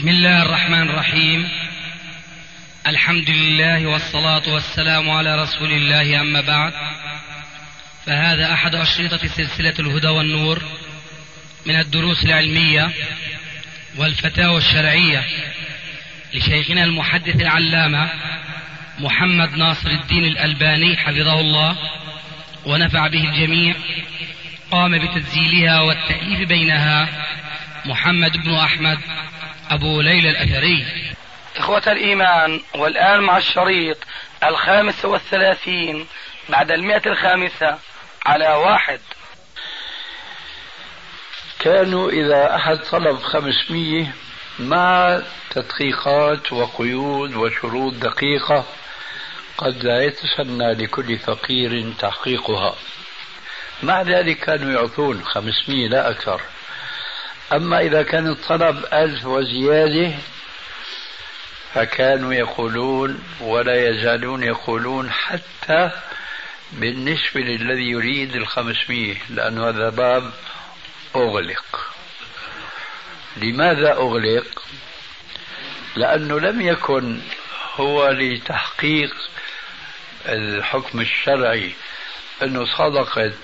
بسم الله الرحمن الرحيم. الحمد لله والصلاة والسلام على رسول الله، أما بعد، فهذا أحد أشرطة سلسلة الهدى والنور من الدروس العلمية والفتاوى الشرعية لشيخنا المحدث العلامة محمد ناصر الدين الألباني حفظه الله ونفع به الجميع. قام بتسجيلها والتأليف بينها محمد بن أحمد أبو ليلى الأثري. إخوة الإيمان، والآن مع الشريط 35 بعد 105 على 1. كانوا إذا أحد طلب 500 مع تدقيقات وقيود وشروط دقيقة قد لا يتسنى لكل فقير تحقيقها، مع ذلك كانوا يعطون 500 لا أكثر. أما إذا كان الطلب 1000 وزيادة فكانوا يقولون ولا يزالون يقولون حتى بالنسبة للذي يريد 500، لأن هذا باب أغلق. لماذا أغلق؟ لأنه لم يكن هو لتحقيق الحكم الشرعي أنه صدقة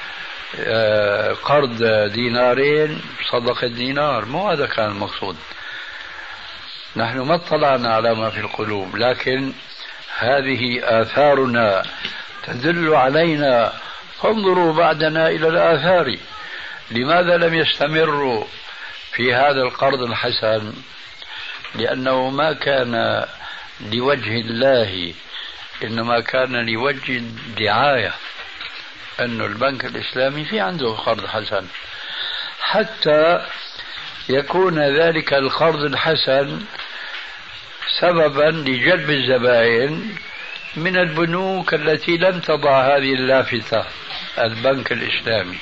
قرض دينارين صدقة دينار، مو هذا كان المقصود. نحن ما اطلعنا على ما في القلوب، لكن هذه آثارنا تدل علينا، فانظروا بعدنا إلى الآثار. لماذا لم يستمروا في هذا القرض الحسن؟ لأنه ما كان لوجه الله، إنما كان لوجه الدعاية، أن البنك الإسلامي في عنده قرض حسن، حتى يكون ذلك القرض الحسن سببا لجلب الزبائن من البنوك التي لم تضع هذه اللافتة البنك الإسلامي.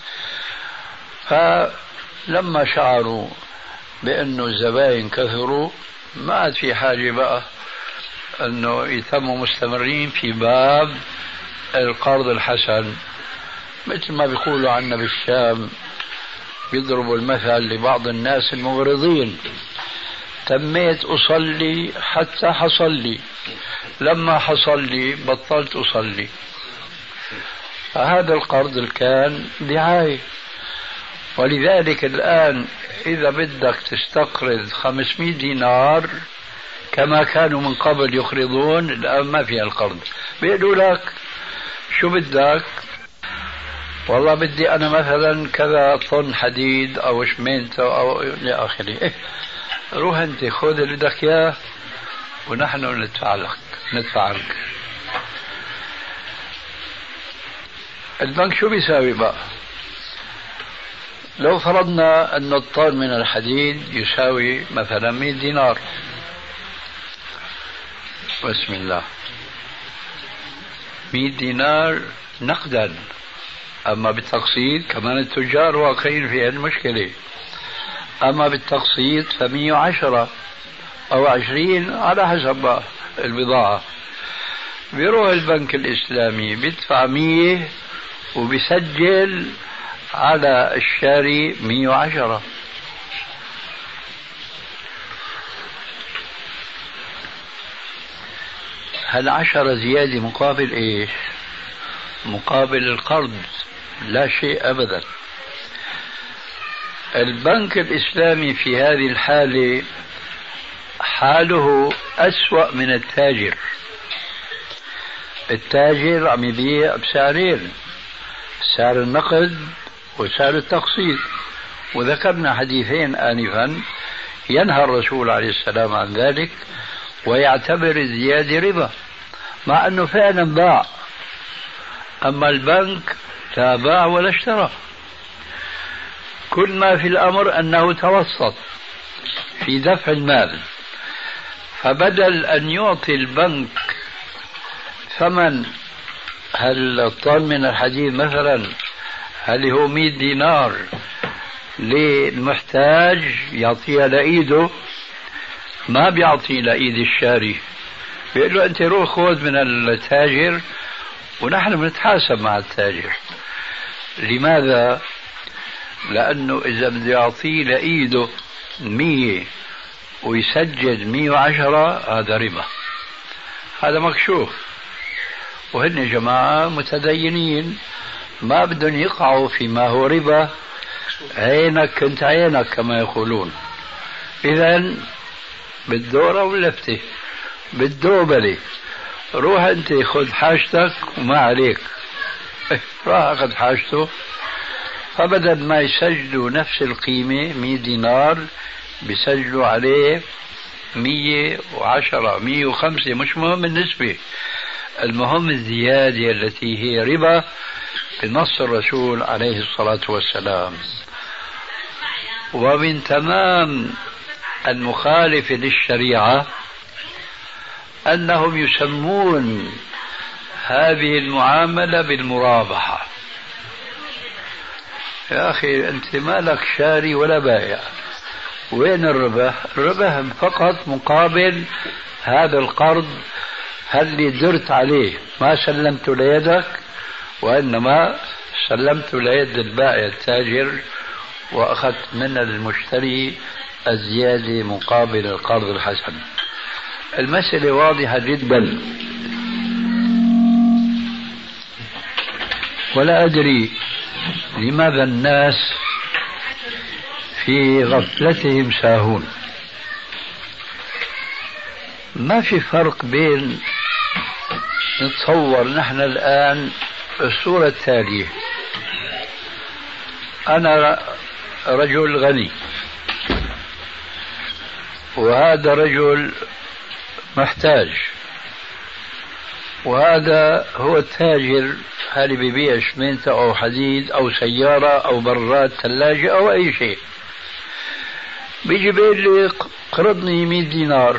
فلما شعروا بأنه الزبائن كثروا ما عاد في حاجة بقى أنه يتموا مستمرين في باب القرض الحسن. مثل ما بيقولوا عنا بالشام، بيضربوا المثل لبعض الناس المغرضين: تميت أصلي حتى حصل لي، لما حصل لي بطلت أصلي. فهذا القرض كان دعاية. ولذلك الآن إذا بدك تستقرض 500 دينار كما كانوا من قبل يقرضون، الآن ما فيها القرض. بيقولوا لك شو بدك؟ والله بدي أنا مثلا كذا طن حديد أو شمينته أو إلى آخره. روح أنت خذ اللي بدك إياه ونحن ندفع لك. البنك شو بيساوي بقى؟ لو فرضنا أن الطن من الحديد يساوي مثلا 100 دينار، بسم الله، 100 دينار نقدا. أما بالتقسيط كمان التجار واقعين في المشكلة. أما بالتقسيط ف110 أو 20 على حسب البضاعة. بيروح البنك الإسلامي بيدفع 100 وبيسجل على الشاري 110. هل 10 زيادة مقابل إيش؟ مقابل القرض، لا شيء أبدا. البنك الإسلامي في هذه الحالة حاله أسوأ من التاجر. التاجر عم يبيع بسعرين: سعر النقد وسعر التقسيط. وذكرنا حديثين آنفا ينهى الرسول عليه السلام عن ذلك ويعتبر الزيادة ربا، مع أنه فعلا باع. أما البنك لا باع ولا اشترى، كل ما في الأمر أنه توسط في دفع المال. فبدل أن يعطي البنك ثمن الطن من الحديد مثلا، هل هو 100 دينار للمحتاج يعطيها لإيده، ما بيعطي لإيد الشاري. بيقول له أنت روح خذ من التاجر ونحن بنتحاسب مع التاجر. لماذا؟ لأنه إذا بده يعطيه لإيده 100 ويسجل 110 هذا ربا، هذا مكشوف. وهن جماعة متدينين ما بدهم يقعوا فيما هو ربا، عينك كنت عينك كما يقولون. إذن بالدورة واللفتة بالدوبلة، روح أنت خذ حاجتك وما عليك، راح أخذ حاجته. فبدل ما يسجلوا نفس القيمة 100 دينار بيسجلوا عليه 110 105، مش مهم النسبة، المهم الزيادة التي هي ربا بنص الرسول عليه الصلاة والسلام. ومن تمام المخالفة للشريعة أنهم يسمون هذه المعاملة بالمرابحة. يا أخي أنت مالك شاري ولا بائع، وين الربح؟ الربح فقط مقابل هذا القرض اللي درت عليه، ما سلمته ليدك وإنما سلمته ليد البائع التاجر، وأخذت من المشتري الزيادة مقابل القرض الحسن. المسألة واضحة جدا، ولا أدري لماذا الناس في غفلتهم ساهون. ما في فرق بين، نتصور نحن الآن الصورة التالية: أنا رجل غني وهذا رجل محتاج، وهذا هو التاجر اللي بيبيع شمنت أو حديد أو سيارة أو براد ثلاجة أو أي شيء. بيجي بيقول لي قرضني 100 دينار،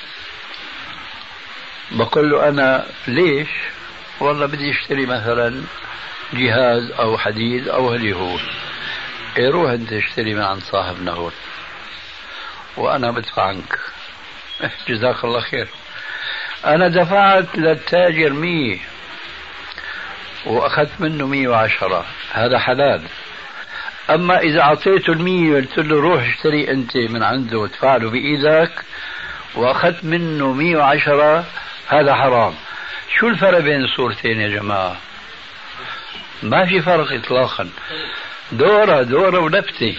بقول له أنا ليش؟ والله بدي اشتري مثلا جهاز أو حديد أو اللي هو. إيه روح أنت اشتري من عند صاحبنا هون وأنا بدفع عنك، جزاك الله خير. أنا دفعت للتاجر 100 وأخذت منه 110، هذا حلال. أما إذا أعطيته 100 وقلت له روح اشتري أنت من عنده وادفع له بإيدك وأخذت منه 110، هذا حرام. شو الفرق بين الصورتين يا جماعة؟ ما في فرق إطلاقا، دورة ولفتة.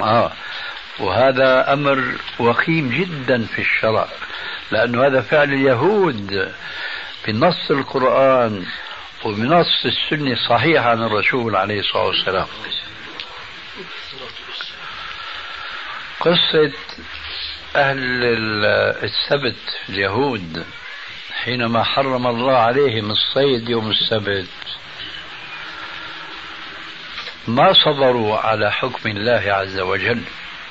وهذا أمر وخيم جدا في الشرع، لأنه هذا فعل اليهود بنص القرآن وبنص السنة الصحيحة عن الرسول عليه الصلاة والسلام. قصة أهل السبت اليهود حينما حرم الله عليهم الصيد يوم السبت، ما صبروا على حكم الله عز وجل.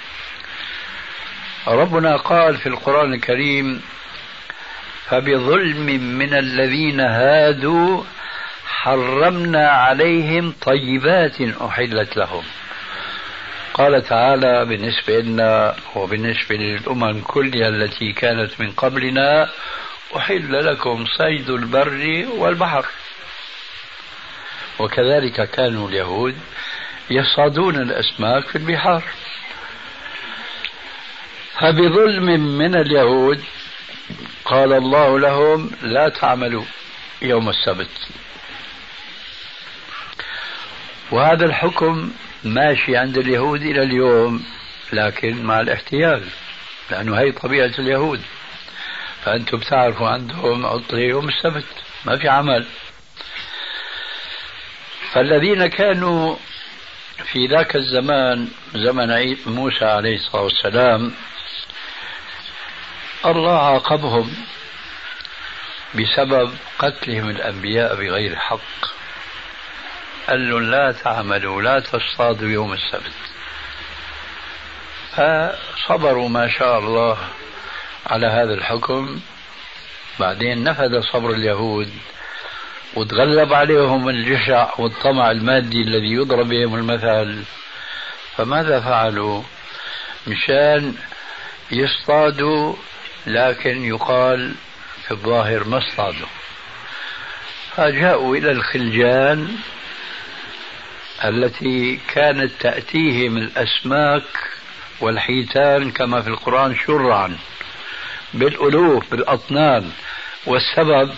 ربنا قال في القرآن الكريم: فبظلم من الذين هادوا حرمنا عليهم طيبات أحلت لهم. قال تعالى بالنسبة لنا وبالنسبة للأمم كلها التي كانت من قبلنا: أحل لكم صيد البر والبحر. وكذلك كانوا اليهود يصطادون الأسماك في البحار. فبظلم من اليهود قال الله لهم: لا تعملوا يوم السبت. وهذا الحكم ماشي عند اليهود إلى اليوم، لكن مع الاحتيال، لأنه هي طبيعة اليهود. فأنتم بتعرفوا عندهم عطلة يوم السبت، ما في عمل. فالذين كانوا في ذاك الزمان، زمن موسى عليه الصلاة والسلام، الله عاقبهم بسبب قتلهم الأنبياء بغير حق. قال لهم: لا تعملوا، لا تصطادوا يوم السبت. فصبروا ما شاء الله على هذا الحكم. بعدين نفذ صبر اليهود وتغلب عليهم الجشع والطمع المادي الذي يضرب بهم المثل. فماذا فعلوا؟ مشان يصطادوا، لكن يقال في الظاهر ما اصطادوا. فجاءوا إلى الخلجان التي كانت تأتيهم الأسماك والحيتان كما في القرآن شرعا بالألوف بالأطنان. والسبب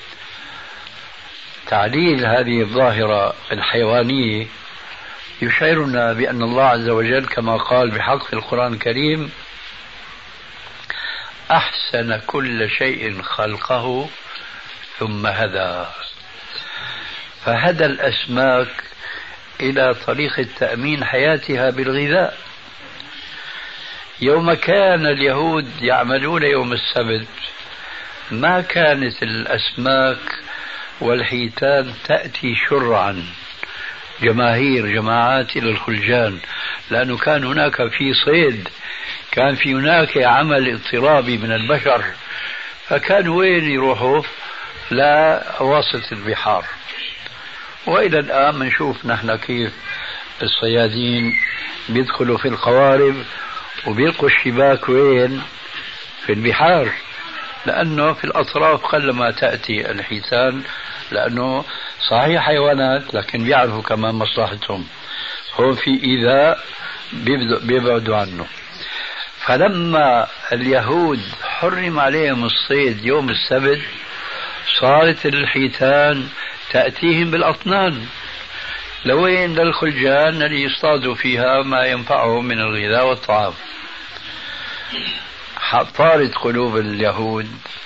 تعليل هذه الظاهرة الحيوانية يشعرنا بأن الله عز وجل كما قال بحق في القرآن الكريم: أحسن كل شيء خلقه ثم هدى. فهدى الأسماك إلى طريقة تأمين حياتها بالغذاء. يوم كان اليهود يعملون يوم السبت ما كانت الأسماك والحيتان تأتي شرعا جماعات إلى الخلجان، لأنه كان هناك في صيد، كان في هناك عمل اضطرابي من البشر، فكانوا وين يروحوا؟ لا واسط البحار. وإلى الآن بنشوف نحن كيف الصيادين بيدخلوا في القوارب وبيلقوا الشباك وين؟ في البحار، لأنه في الأطراف قلما تأتي الحيتان، لأنه صحيح حيوانات لكن بيعرفوا كمان مصلحتهم، هو في إيذاء بيبعدوا عنه. فلما اليهود حرم عليهم الصيد يوم السبت صارت الحيتان تأتيهم بالأطنان لوين؟ للخلجان اللي يصطادوا فيها ما ينفعهم من الغذاء والطعام. طارت قلوب اليهود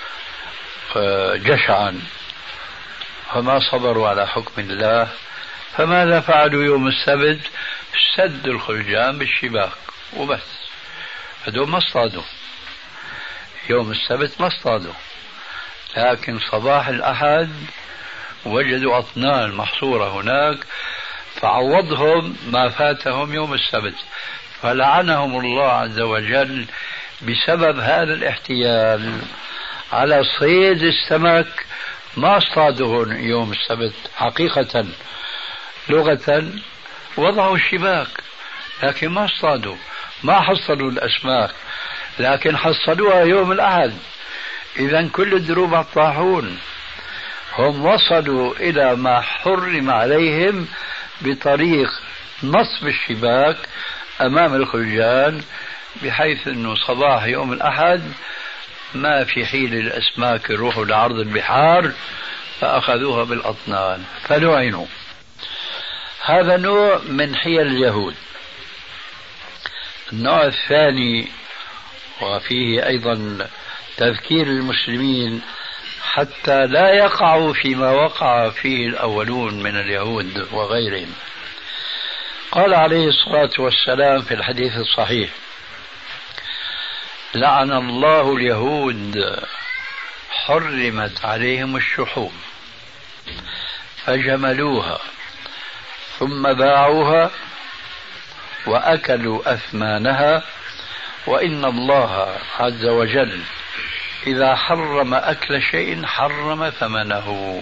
جشعا فما صبروا على حكم الله، فماذا فعلوا يوم السبت؟ سدوا الخلجان بالشباك وبس. هذول ما اصطادوا يوم السبت، ما اصطادوا، لكن صباح الأحد وجدوا أطنان محصورة هناك فعوضهم ما فاتهم يوم السبت، فلعنهم الله عز وجل بسبب هذا الاحتيال على صيد السمك. ما اصطادوا يوم السبت حقيقة، لغة وضعوا الشباك لكن ما اصطادوا، ما حصلوا الأسماك، لكن حصلوها يوم الأحد. إذن كل الدروب على الطاحون. هم وصلوا إلى ما حرم عليهم بطريق نصب الشباك أمام الخلجان، بحيث أنه صباح يوم الأحد ما في حيل الأسماك يروحوا لعرض البحار، فأخذوها بالأطنان فلعنوا. هذا نوع من حيل اليهود. النوع الثاني، وفيه أيضا تذكير المسلمين حتى لا يقعوا فيما وقع فيه الأولون من اليهود وغيرهم. قال عليه الصلاة والسلام في الحديث الصحيح: لعن الله اليهود حرمت عليهم الشحوم فجملوها ثم باعوها وأكلوا أثمانها، وإن الله عز وجل إذا حرم أكل شيء حرم ثمنه.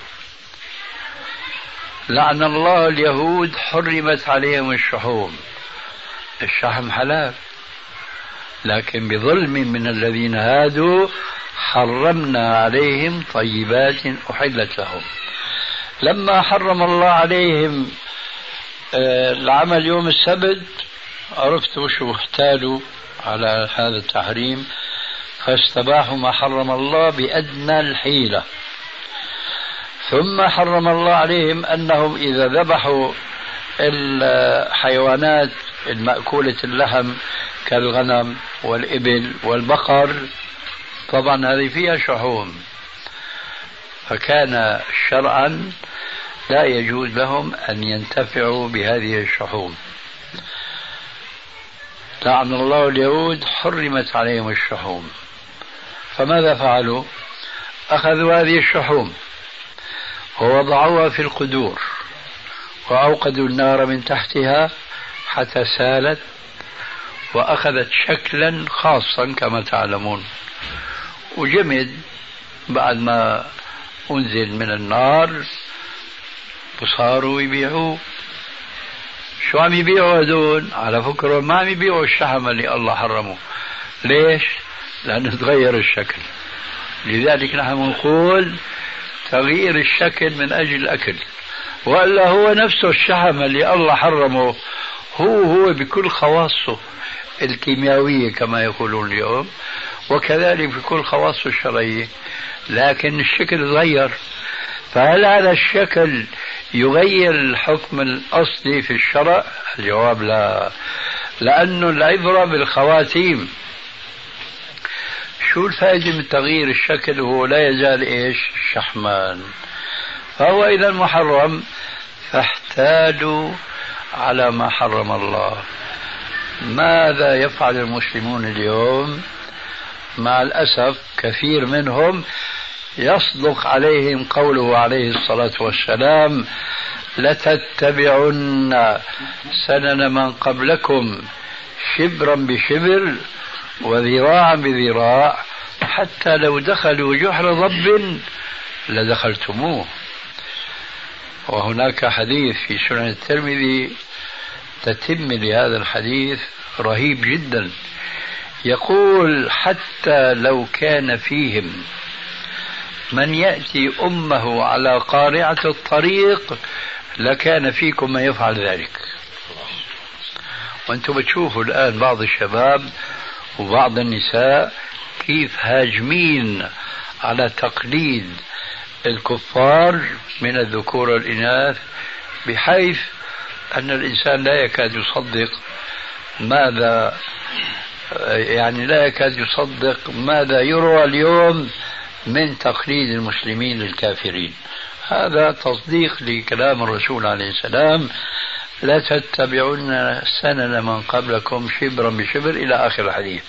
لعن الله اليهود حرمت عليهم الشحوم. الشحم حلال، لكن بظلم من الذين هادوا حرمنا عليهم طيبات أحلت لهم. لما حرم الله عليهم العمل يوم السبت عرفتوا شو احتالوا على هذا التحريم، فاستباحوا ما حرم الله بأدنى الحيلة. ثم حرم الله عليهم أنهم إذا ذبحوا الحيوانات المأكولة اللحم كالغنم والإبل والبقر، طبعا هذه فيها شحوم، فكان شرعا لا يجوز لهم أن ينتفعوا بهذه الشحوم. لعن الله اليهود حرمت عليهم الشحوم، فماذا فعلوا؟ أخذوا هذه الشحوم ووضعوها في القدور وأوقدوا النار من تحتها حتى سالت وأخذت شكلا خاصا كما تعلمون، وجمد بعد ما أنزل من النار وصاروا يبيعوه. شو عم يبيعوا هذول؟ على فكرة ما عم يبيعوا الشحم اللي الله حرمه. ليش؟ لأنه تغير الشكل. لذلك نحن نقول تغيير الشكل من أجل الأكل، وإلا هو نفسه الشحم اللي الله حرمه هو بكل خواصه الكيميائية كما يقولون اليوم، وكذلك في كل خواص الشرعية، لكن الشكل تغير. فهل هذا الشكل يغير الحكم الأصلي في الشرع؟ الجواب لا، لأن العبرة بالخواتيم. شو الفائدة من تغيير الشكل وهو لا يزال إيش؟ شحمان. فهو إذا محرم، فاحتالوا على ما حرم الله. ماذا يفعل المسلمون اليوم؟ مع الأسف كثير منهم يصدق عليهم قوله عليه الصلاة والسلام: لتتبعن سنن من قبلكم شبرا بشبر وذراعا بذراع حتى لو دخلوا جحر ضب لدخلتموه. وهناك حديث في سنن الترمذي تتم لهذا الحديث رهيب جدا، يقول: حتى لو كان فيهم من يأتي أمه على قارعة الطريق لكان فيكم من يفعل ذلك. وأنتم بتشوفوا الآن بعض الشباب وبعض النساء كيف هاجمين على تقليد الكفار من الذكور والإناث، بحيث أن الإنسان لا يكاد يصدق ماذا يروى اليوم من تقليد المسلمين للكافرين. هذا تصديق لكلام الرسول عليه السلام: لا تتبعون سنن من قبلكم شبرا بشبر إلى آخر الحديث.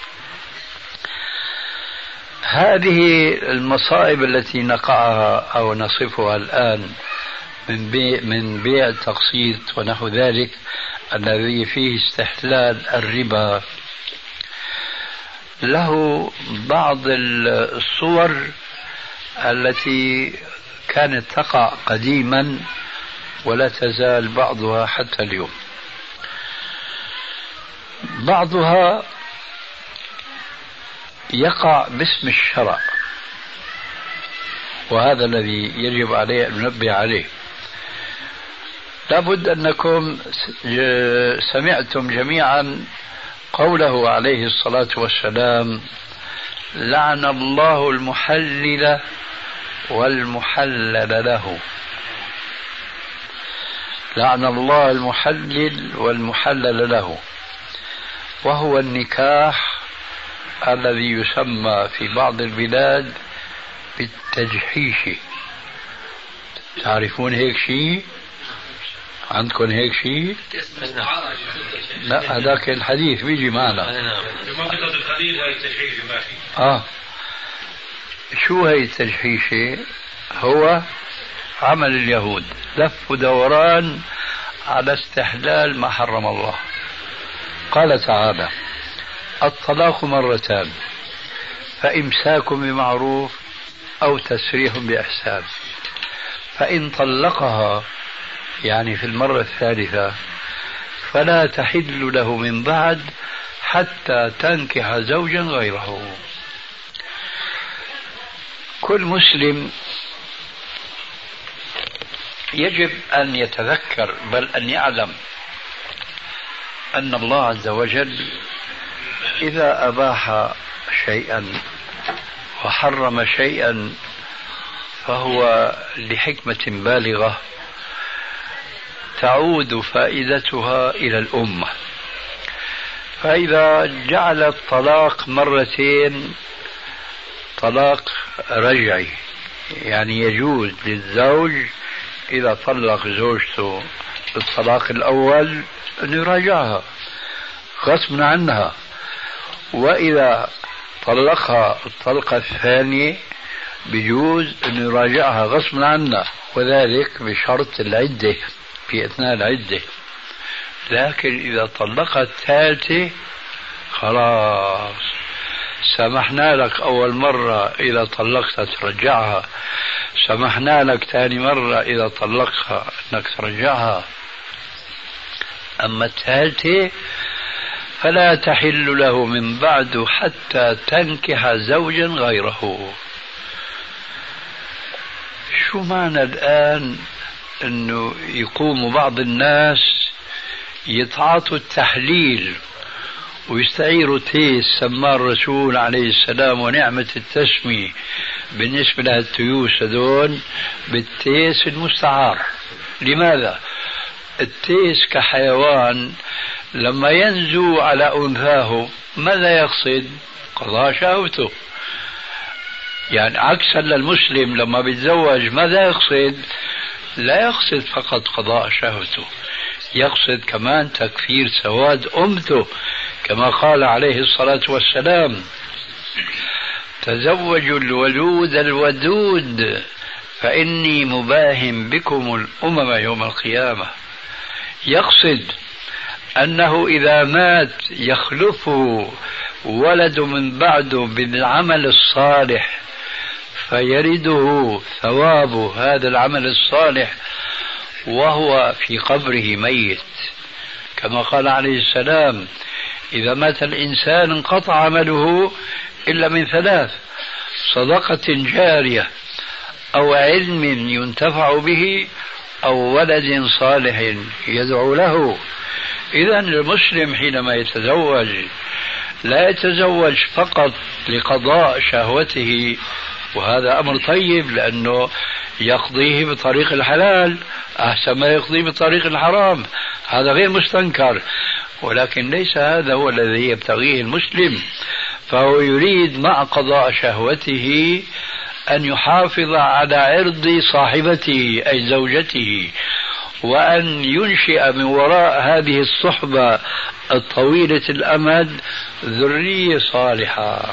هذه المصائب التي نقعها أو نصفها الآن من بيع التقسيط ونحو ذلك، الذي فيه استحلال الربا، له بعض الصور التي كانت تقع قديما ولا تزال بعضها حتى اليوم. بعضها يقع باسم الشرع، وهذا الذي يجب عليه أن ننبه عليه. لابد أنكم سمعتم جميعا قوله عليه الصلاة والسلام: لعن الله المحلل والمحلل له. لعن الله المحلل والمحلل له، وهو النكاح الذي يسمى في بعض البلاد بالتجحيش. تعرفون هيك شيء؟ عندكم هيك شيء؟ لا، هذاك الحديث بيجي معنا في منطقة الخليل. هاي التجحيش ما في. شو هي التجحيش؟ هو عمل اليهود، لف ودوران على استحلال ما حرم الله. قال تعالى: الطلاق مرتان فإمساك بمعروف أو تسريح بإحسان، فإن طلقها يعني في المرة الثالثة فلا تحل له من بعد حتى تنكح زوجا غيره. كل مسلم يجب أن يتذكر، بل أن يعلم، أن الله عز وجل إذا أباح شيئا وحرم شيئا فهو لحكمة بالغة تعود فائدتها إلى الأمة. فإذا جعل الطلاق مرتين طلاق رجعي، يعني يجوز للزوج إذا طلق زوجته بالطلاق الأول أن يراجعها غصبا عنها، وإذا طلقها الطلقة الثانية بيجوز أن يراجعها غصبا عنها، وذلك بشرط العدة في أثناء العدة. لكن إذا طلقها الثالثة خلاص سمحنا لك أول مرة إذا طلقتها ترجعها، سمحنا لك ثاني مرة إذا طلقها أنك ترجعها، أما الثالثة فلا تحل له من بعد حتى تنكح زوجا غيره. شو معنى الآن أنه يقوم بعض الناس يتعاطوا التحليل ويستعيروا تيس سماه الرسول عليه السلام ونعمة التسمية بالنسبة للتيوس هذول بالتيس المستعار. لماذا؟ التيس كحيوان لما ينزو على أنثاه ماذا يقصد؟ قضاء شهوته. يعني عكسا للمسلم لما بيتزوج ماذا يقصد؟ لا يقصد فقط قضاء شهوته، يقصد كمان تكفير سواد أمته، كما قال عليه الصلاة والسلام: تزوجوا الولود الودود فإني مباهم بكم الأمم يوم القيامة. يقصد أنه إذا مات يخلفه ولد من بعده بالعمل الصالح فيرده ثواب هذا العمل الصالح وهو في قبره ميت، كما قال عليه السلام: إذا مات الإنسان انقطع عمله إلا من ثلاث: صدقة جارية أو علم ينتفع به أو ولد صالح يدعو له. إذا المسلم حينما يتزوج لا يتزوج فقط لقضاء شهوته، وهذا أمر طيب لأنه يقضيه بطريق الحلال أحسن ما يقضيه بطريق الحرام، هذا غير مستنكر، ولكن ليس هذا هو الذي يبتغيه المسلم. فهو يريد مع قضاء شهوته أن يحافظ على عرض صاحبته أي زوجته، وأن ينشئ من وراء هذه الصحبة الطويلة الأمد ذرية صالحة.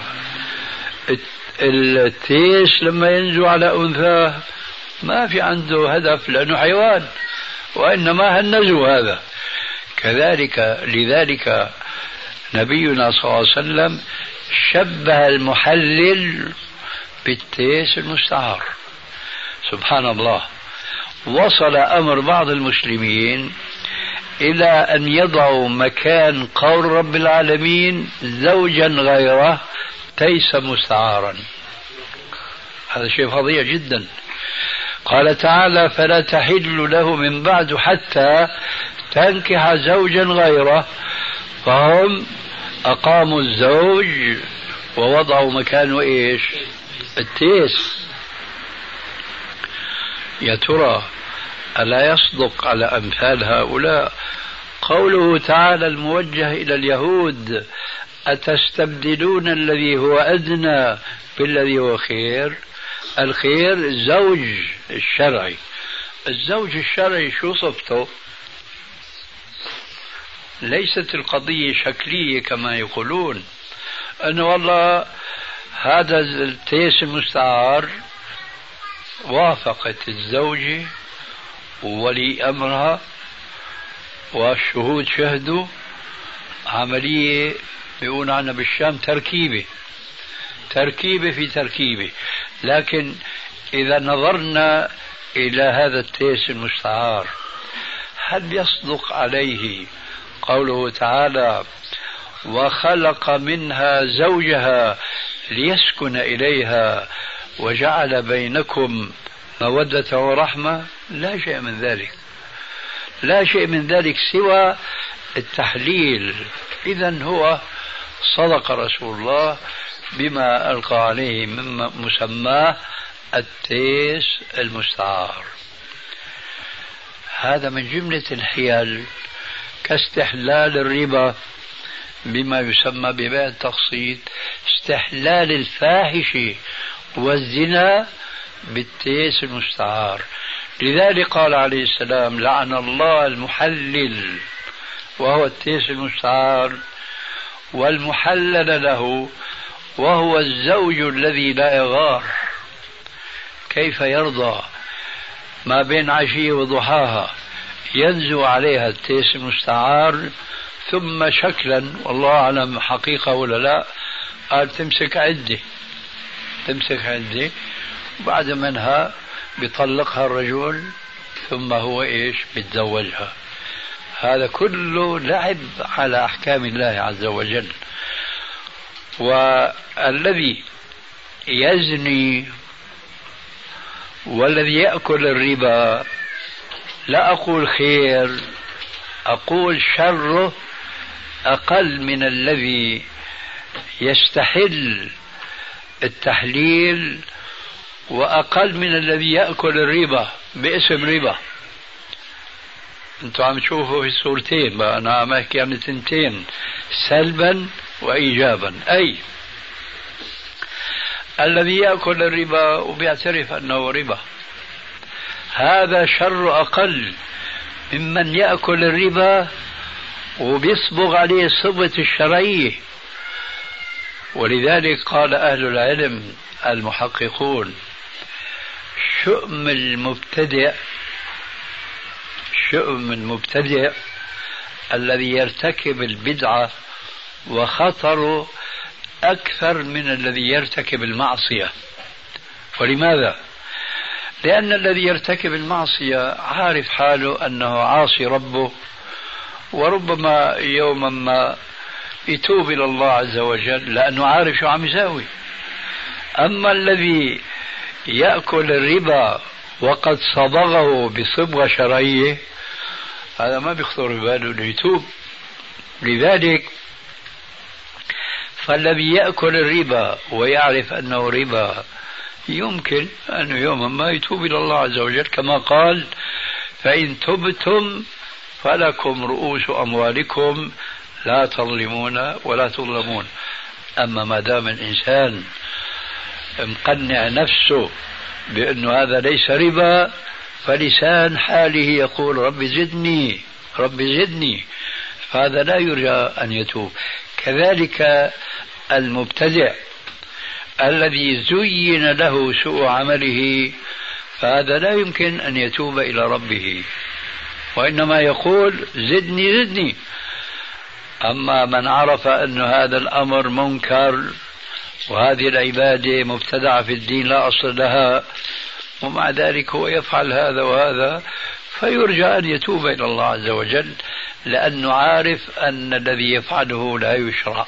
التيس لما ينزو على أنثاه ما في عنده هدف لأنه حيوان، وإنما هالنزو هذا كذلك. لذلك نبينا صلى الله عليه وسلم شبه المحلل بالتيس المستعار. سبحان الله، وصل أمر بعض المسلمين إلى أن يضعوا مكان قول رب العالمين زوجا غيره تيسا مستعارا. هذا شيء فظيع جدا. قال تعالى: فلا تحل له من بعد حتى تنكح زوجا غيره. فهم أقاموا الزوج ووضعوا مكانه إيش؟ التيس. يا ترى ألا يصدق على أمثال هؤلاء قوله تعالى الموجه إلى اليهود: أتستبدلون الذي هو أدنى بالذي هو خير؟ الخير الزوج الشرعي. الزوج الشرعي شو صفته؟ ليست القضية شكلية كما يقولون، أنه والله هذا التيس المستعار وافقت الزوجة وولي أمرها والشهود شهدوا، عملية بيقول عنها بالشام تركيبة في تركيبة. لكن إذا نظرنا إلى هذا التيس المستعار هل يصدق عليه قوله تعالى: وخلق منها زوجها ليسكن إليها وجعل بينكم مودة ورحمة؟ لا شيء من ذلك، لا شيء من ذلك سوى التحليل. إذن هو صدق رسول الله بما ألقى عليه من مسماه التيس المستعار. هذا من جملة الحيل كاستحلال الربا بما يسمى ببيع التقسيط، استحلال الفاحشة والزنا بالتيس المستعار. لذلك قال عليه السلام: لعن الله المحلل وهو التيس المستعار والمحلل له وهو الزوج الذي لا يغار. كيف يرضى ما بين عشية وضحاها ينزو عليها التيس المستعار ثم شكلا والله أعلم حقيقة ولا لا قال تمسك عدة وبعد منها بيطلقها الرجل ثم هو إيش بيتزوجها. هذا كله لعب على أحكام الله عز وجل. والذي يزني والذي يأكل الربا لا أقول خير، أقول شره أقل من الذي يستحل التحليل وأقل من الذي يأكل الربا باسم ربا. أنتم عم تشوفوا في الصورتين، أنا عم أحكي عن الثنتين سلبا وإيجابا. أي الذي يأكل الربا وبيعترف أنه ربا، هذا شر أقل ممن يأكل الربا وبيصبغ عليه صبغة الشرعية. ولذلك قال أهل العلم المحققون: شؤم المبتدع الذي يرتكب البدعة وخطره أكثر من الذي يرتكب المعصية. ولماذا؟ لأن الذي يرتكب المعصية عارف حاله أنه عاصي ربه، وربما يوما ما يتوب إلى الله عز وجل لأنه عارف شو عم يساوي. أما الذي يأكل الربا وقد صبغه بصبغة شرعية، هذا ما بيخطر بباله أنه يتوب. لذلك فالذي يأكل الربا ويعرف أنه ربا يمكن أنه يوما ما يتوب إلى الله عز وجل، كما قال: فإن تبتم فلكم رؤوس أموالكم لا تظلمون ولا تظلمون. أما ما دام الإنسان مقنع نفسه بأنه هذا ليس ربا، فلسان حاله يقول: رب زدني رب زدني، فهذا لا يرجى أن يتوب. كذلك المبتدع الذي زين له سوء عمله، فهذا لا يمكن أن يتوب إلى ربه، وإنما يقول: زدني زدني. أما من عرف أن هذا الأمر منكر وهذه العبادة مبتدعة في الدين لا أصل لها، ومع ذلك هو يفعل هذا وهذا، فيرجى أن يتوب إلى الله عز وجل، لأنه عارف أن الذي يفعله لا يشرع.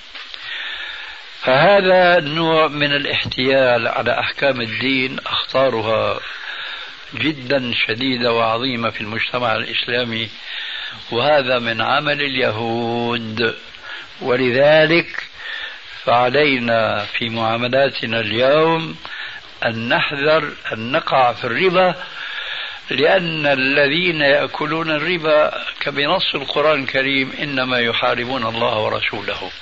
فهذا نوع من الاحتيال على أحكام الدين أخطارها جدا شديدة وعظيمة في المجتمع الإسلامي، وهذا من عمل اليهود. ولذلك فعلينا في معاملاتنا اليوم أن نحذر أن نقع في الربا، لأن الذين يأكلون الربا كبنص القرآن الكريم إنما يحاربون الله ورسوله.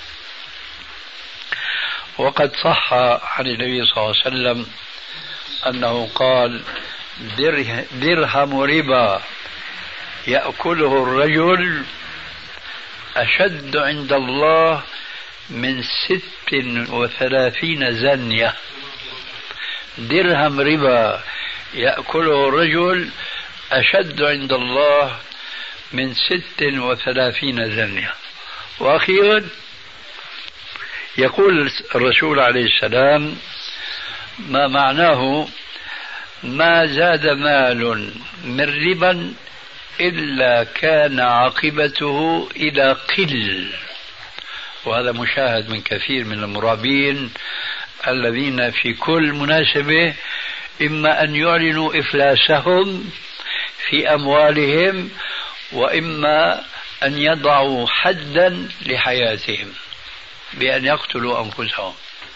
وقد صح عن النبي صلى الله عليه وسلم أنه قال: درهم ربا يأكله الرجل أشد عند الله من 36 زنية. درهم ربا يأكله الرجل أشد عند الله من 36 زنية. وأخيرا يقول الرسول عليه السلام ما معناه: ما زاد مال من ربا إلا كان عاقبته إلى قل. وهذا مشاهد من كثير من المرابين الذين في كل مناسبة إما أن يعلنوا إفلاسهم في أموالهم، وإما أن يضعوا حدا لحياتهم بأن يقتلوا أنفسهم.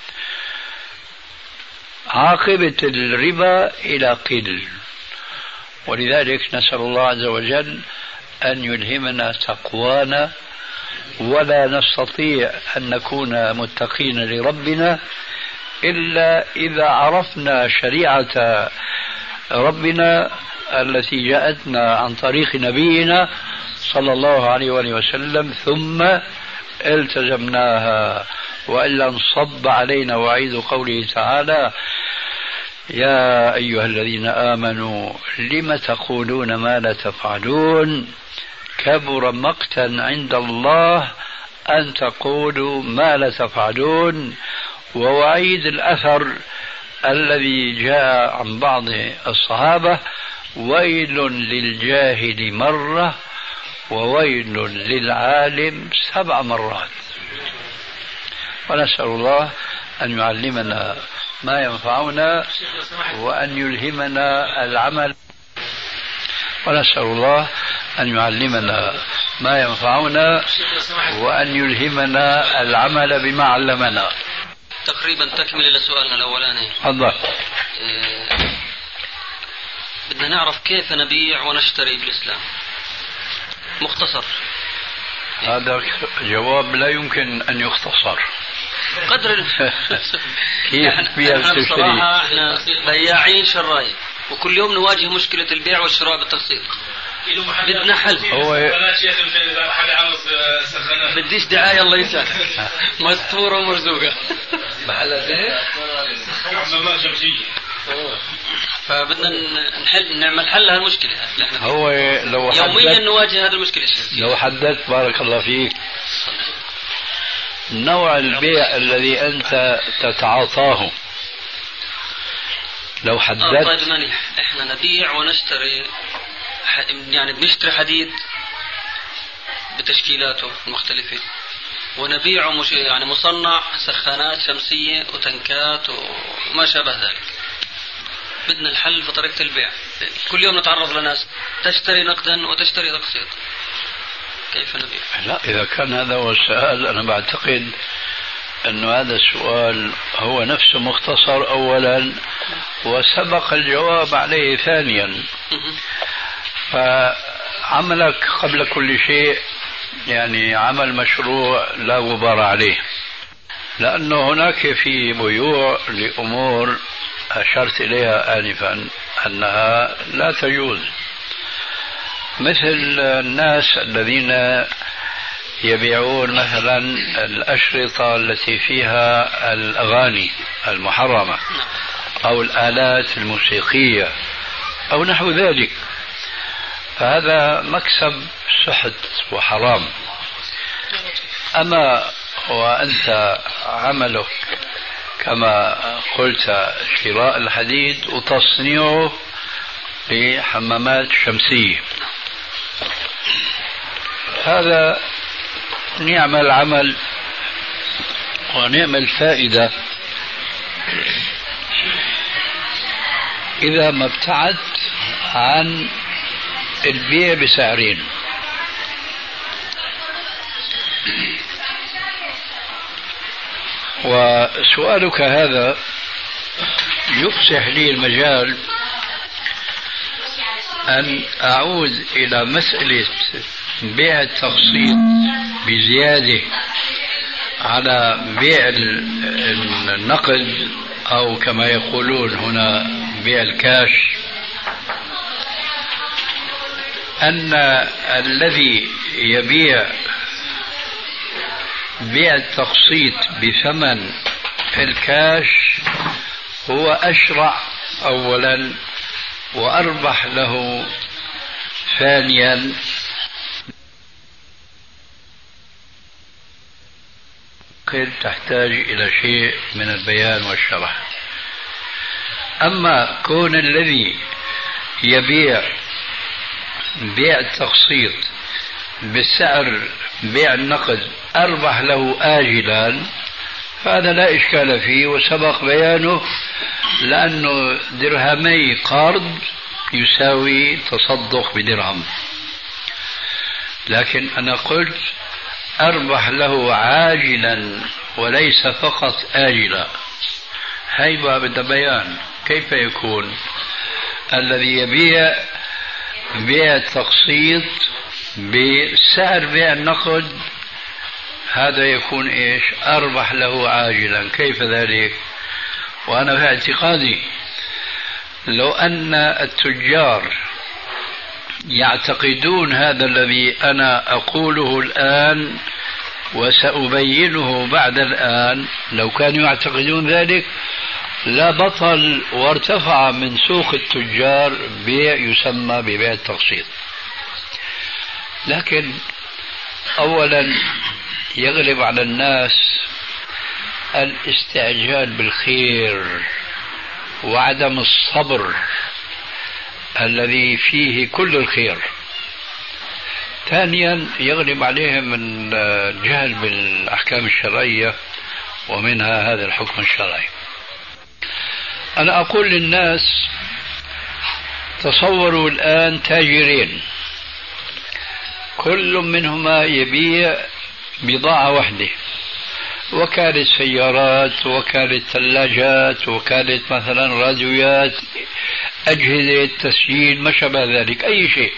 عاقبة الربا إلى قل. ولذلك نسأل الله عز وجل أن يلهمنا تقوانا، ولا نستطيع أن نكون متقين لربنا إلا إذا عرفنا شريعة ربنا التي جاءتنا عن طريق نبينا صلى الله عليه وآله وسلم، ثم التزمناها، وإلا انصب علينا وعيد قوله تعالى: يا أيها الذين آمنوا لم تقولون ما لا تفعلون كبر مقتا عند الله أن تقولوا ما لا تفعلون. ووعيد الأثر الذي جاء عن بعض الصحابة: ويل للجاهل مرة وويل للعالم 7 مرات. ونسأل الله أن يعلمنا ما ينفعنا وأن يلهمنا العمل. ونسأل الله أن يعلمنا ما ينفعنا وأن يلهمنا العمل بما علمنا. تقريبا تكمل إلى سؤالنا الأولاني. تفضل. بدنا نعرف كيف نبيع ونشتري بالإسلام. مختصر. هذا جواب لا يمكن أن يختصر. قدر كيف تبيع وتشتري؟ بصراحة احنا بياعين شراي وكل يوم نواجه مشكلة البيع والشراء بالتقسيط. بدنا حل. بديش دعاية الله يسعدك. مستورة ومرزوقة. فبدنا نعمل حل لهالمشكلة. هو لو يوميا نواجه هذه المشكلة. لو حددت بارك الله فيك نوع البيع الذي أنت تتعاطاه، لو حددت. طيب ماني احنا نبيع ونشتري، يعني بنشتري حديد بتشكيلاته المختلفة ونبيعه مش يعني مصنع سخانات شمسية وتنكات وما شابه ذلك. بدنا الحل في طريقة البيع. كل يوم نتعرض لناس تشتري نقدا وتشتري تقسيط. كيف نبيع؟ لا، إذا كان هذا هو السؤال أنا بعتقد أن هذا السؤال هو نفسه مختصر أولا وسبق الجواب عليه ثانيا. فعملك قبل كل شيء يعني عمل مشروع لا غبار عليه، لأنه هناك في بيوع لأمور أشرت إليها آنفا أنها لا تجوز، مثل الناس الذين يبيعون مثلا الأشرطة التي فيها الأغاني المحرمة أو الآلات الموسيقية أو نحو ذلك، فهذا مكسب سحت وحرام. أما وأنت عملك كما قلت شراء الحديد وتصنيعه لحمامات شمسية، هذا نعم العمل ونعم الفائدة إذا ما ابتعد عن البيع بسعرين. وسؤالك هذا يفسح لي المجال أن أعود إلى مسألة بيع التقسيط بزيادة على بيع النقد أو كما يقولون هنا بيع الكاش، أن الذي يبيع بيع التقسيط بثمن الكاش هو أشرع أولا وأربح له ثانيا، قد تحتاج إلى شيء من البيان والشرح. أما كون الذي يبيع بيع التقسيط بالسعر بيع النقد أربح له آجلا، فهذا لا إشكال فيه وسبق بيانه، لأنه درهمي قرض يساوي تصدق بدرهم. لكن أنا قلت أربح له عاجلا وليس فقط آجلا. هيبة بدأ بيان كيف يكون الذي يبيع بيع التقسيط بسعر بيع النقد، هذا يكون إيش؟ أربح له عاجلا. كيف ذلك؟ وأنا في اعتقادي لو أن التجار يعتقدون هذا الذي أنا أقوله الآن وسأبينه بعد الآن، لو كانوا يعتقدون ذلك لا بطل وارتفع من سوق التجار بيع يسمى ببيع التقسيط. لكن أولا يغلب على الناس الاستعجال بالخير وعدم الصبر الذي فيه كل الخير. ثانيا يغلب عليهم الجهل بالأحكام الشرعية ومنها هذا الحكم الشرعي. أنا أقول للناس تصوروا الآن تاجرين كل منهما يبيع بضاعة واحدة، وكالة سيارات، وكالة ثلاجات، وكالة مثلا راديوات، أجهزة تسجيل، ما شابه ذلك، أي شيء.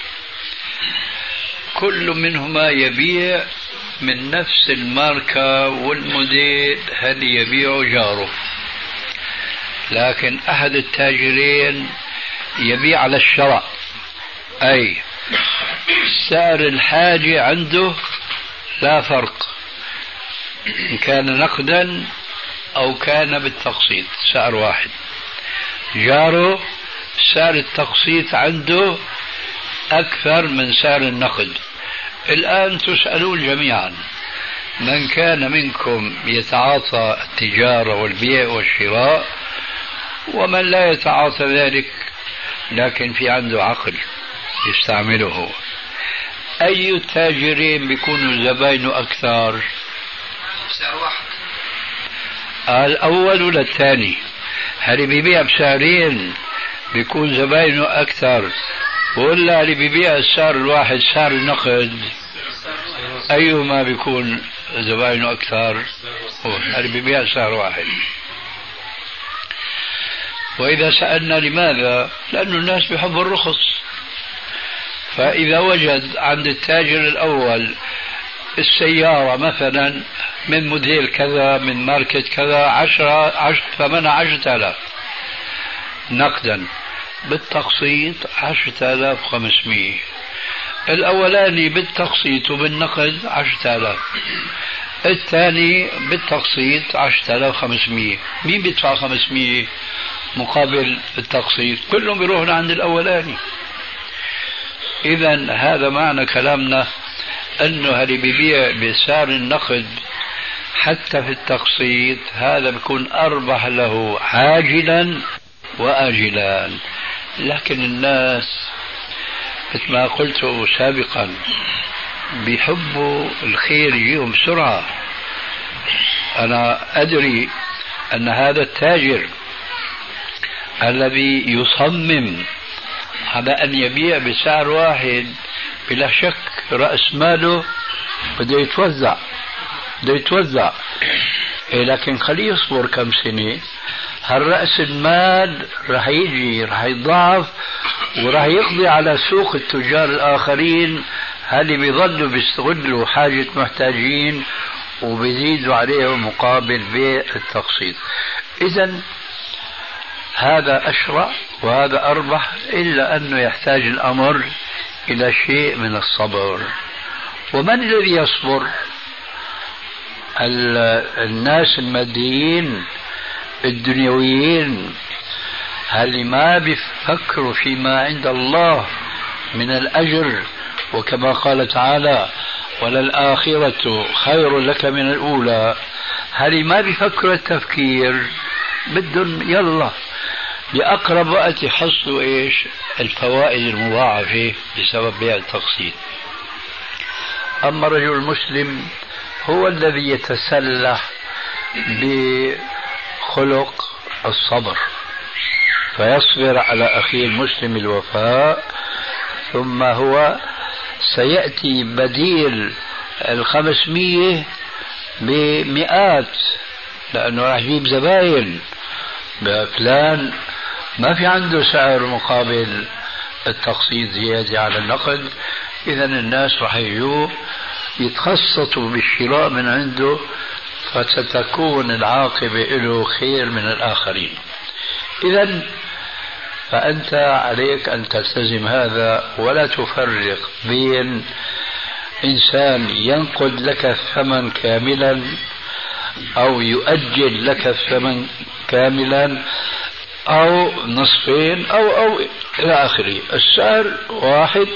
كل منهما يبيع من نفس الماركة والموديل هذه يبيع جاره، لكن أحد التاجرين يبيع على الشراء، أي سعر الحاجة عنده لا فرق إن كان نقدا أو كان بالتقسيط، سعر واحد. جاره سعر التقسيط عنده أكثر من سعر النقد. الآن تسألون جميعا من كان منكم يتعاطى التجارة والبيع والشراء ومن لا يتعاطى ذلك لكن في عنده عقل يستعمله، أي التاجرين بيكونوا زباينه أكثر؟ سعر واحد. الأول ولا الثاني؟ هل بيبيع بسعرين بيكون زباينه أكثر، ولا اللي بيبيع السعر الواحد سعر النقد أيهما بيكون زباينه أكثر؟ اللي بيبيع سعر واحد. وإذا سألنا لماذا؟ لأن الناس بيحبوا الرخص، فإذا وجد عند التاجر الأول السيارة مثلا من موديل كذا من ماركة كذا ثمنها 10,000 نقدا، بالتقسيط 10,500. الأولاني بالتقسيط وبالنقد 10,000، الثاني بالتقسيط 10,500. مين بيدفع 500 مقابل التقسيط؟ كلهم بيروحوا عند الأولاني. إذن هذا معنى كلامنا أنه اللي بيبيع بسعر النقد حتى في التقسيط هذا بيكون أربح له عاجلا وآجلا. لكن الناس مثل ما قلت سابقا بيحبوا الخير يجيهم بسرعة. أنا أدري أن هذا التاجر الذي يصمم على أن يبيع بسعر واحد بلا شك رأس ماله بده يتوزع لكن خليه يصبر كم سنة، هالرأس المال رح يجي رح يضاعف ورح يقضي على سوق التجار الآخرين اللي بيظلوا بيستغلوا حاجة محتاجين وبيزيدوا عليهم مقابل بيع التقسيط. إذن هذا أشرع وهذا أربح، إلا أنه يحتاج الأمر إلى شيء من الصبر. ومن الذي يصبر؟ الناس الماديين الدنيويين اللي ما بيفكروا فيما عند الله من الأجر، وكما قال تعالى وللآخرة خير لك من الأولى. اللي ما بيفكروا التفكير بدهم يلا بأقرب وقت يحصلوا إيش؟ الفوائد المضاعفة بسبب بيع التقسيط. أما الرجل المسلم هو الذي يتسلح بخلق الصبر، فيصبر على أخيه المسلم الوفاء، ثم هو سيأتي بديل 500 بمئات، لأنه راح يجيب زباين. فلان ما في عنده سعر مقابل التقسيط زيادة على النقد، إذن الناس راح يجوا يتخصصوا بالشراء من عنده، فستكون العاقبة له خير من الآخرين. إذن فأنت عليك أن تلتزم هذا، ولا تفرق بين إنسان ينقد لك الثمن كاملا أو يؤجل لك الثمن كاملا أو نصفين أو إلى آخره. السعر واحد،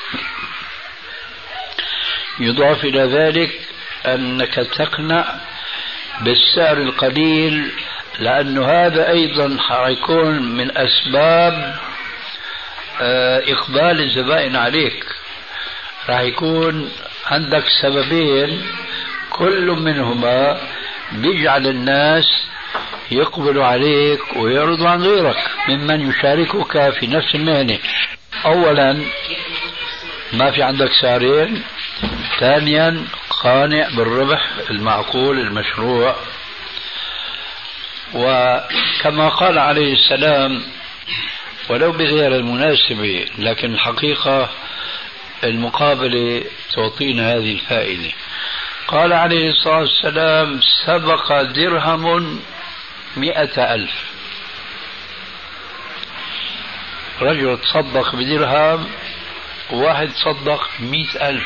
يضاف إلى ذلك أنك تقنع بالسعر القليل، لأنه هذا أيضا حيكون من أسباب إقبال الزبائن عليك. راح يكون عندك سببين كل منهما بيجعل الناس يقبل عليك ويعرض عن غيرك ممن يشاركك في نفس المهنة. أولا ما في عندك سعرين، ثانيا قانع بالربح المعقول المشروع. وكما قال عليه السلام ولو بغير المناسبة، لكن الحقيقة المقابلة تعطينا هذه الفائدة. قال عليه الصلاة والسلام سبق درهم 100,000. رجل تصدق بدرهم، واحد صدق 100,000.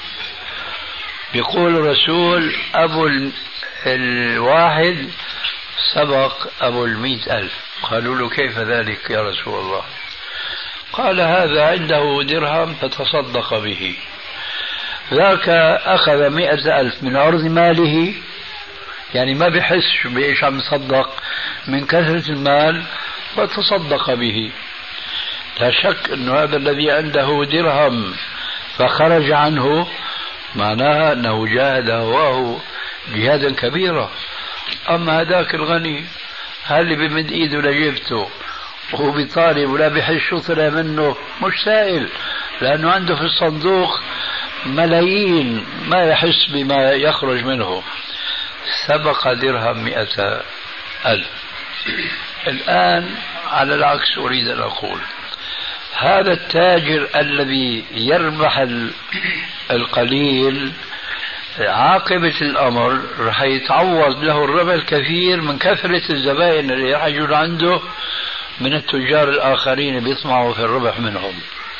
يقول الرسول أبو الواحد سبق أبو 100,000. قالوا له كيف ذلك يا رسول الله؟ قال هذا عنده درهم فتصدق به، ذاك أخذ 100,000 من عرض ماله، يعني ما بحس بإيش عم يصدق من كثرة المال فتصدق به. لا شك أن هذا الذي عنده درهم فخرج عنه معناها أنه جاهد هواه جهادا كبيرا. أما هذاك الغني هل بمد إيده لجيبته وهو بيطالب ولا بحس شو طلع منه؟ مش سائل، لأنه عنده في الصندوق ملايين ما يحس بما يخرج منه. سبق درهم 100,000. الآن على العكس أريد أن أقول هذا التاجر الذي يربح القليل عاقبة الأمر رح يتعوض له الربح الكثير من كثرة الزبائن اللي رح يجون عنده من التجار الآخرين بيطمعوا في الربح منهم.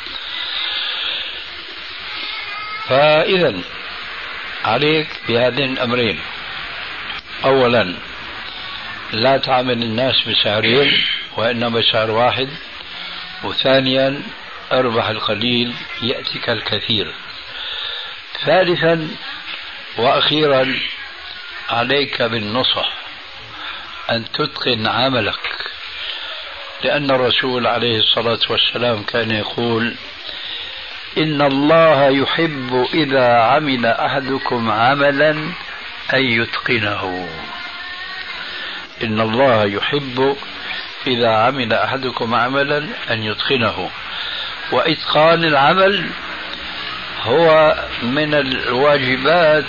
فإذا عليك بهذين الأمرين: أولا لا تعامل الناس بسعرين وإنما بسعر واحد، وثانيا اربح القليل يأتيك الكثير. ثالثا وأخيرا عليك بالنصح أن تتقن عملك، لأن الرسول عليه الصلاة والسلام كان يقول إن الله يحب إذا عمل أحدكم عملا أن يتقنه. إن الله يحب إذا عمل أحدكم عملا أن يتقنه. وإتقان العمل هو من الواجبات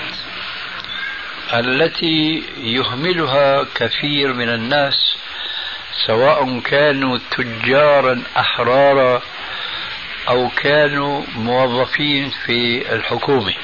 التي يهملها كثير من الناس، سواء كانوا تجارا أحرارا أو كانوا موظفين في الحكومة.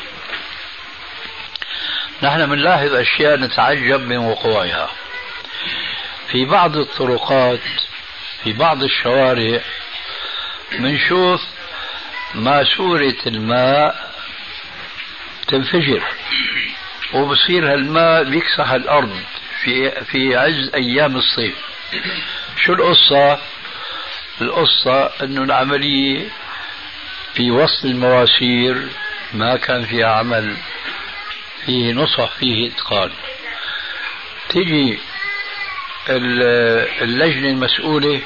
نحن بنلاحظ أشياء نتعجب من وقوعها. في بعض الطرقات، في بعض الشوارع، بنشوف ماسورة الماء تنفجر وبصير هالماء بيكسح الأرض في عز أيام الصيف. شو القصة؟ القصة أنه العملية في وسط المواسير ما كان فيها عمل فيه نصح فيه إتقان. تجي اللجنة المسؤولة